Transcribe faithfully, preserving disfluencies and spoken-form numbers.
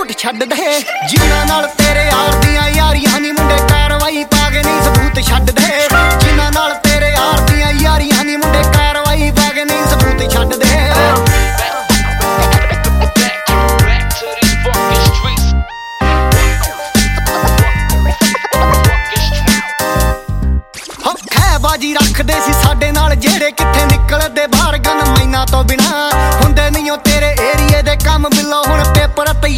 ਸਬੂਤ ਛੱਡ ਦੇ। ਜਿਨ੍ਹਾਂ ਨਾਲ ਤੇਰੇ ਯਾਰ ਦੀਆਂ ਯਾਰੀਆਂ ਨੀ ਮੁੰਡੇ ਕਾਰਵਾਈ ਪਾ ਕੇ ਨਹੀਂ ਸਬੂਤ ਛੱਡ ਦੇ। ਜਿਨ੍ਹਾਂ ਨਾਲ ਤੇਰੇ ਯਾਰ ਦੀਆਂ ਯਾਰੀਆਂ ਨੀ ਮੁੰਡੇ ਕਾਰਵਾਈ ਪਾ ਕੇ ਨਹੀਂ ਸਬੂਤ ਛੱਡ ਦੇ। ਬਾਜੀ ਰੱਖਦੇ ਸੀ ਸਾਡੇ ਨਾਲ ਜਿਹੜੇ ਕਿੱਥੇ ਨਿਕਲਦੇ ਬਾਹਰ ਗਨ ਮੈਨਾਂ ਤੋਂ ਬਿਨਾ ਹੁੰਦੇ ਨਹੀਂ ਉਹ ਤੇਰੇ ਏਰੀਏ ਦੇ ਕੰਮ ਬਿੱਲੋ ਹੁਣ ਪੇਪਰ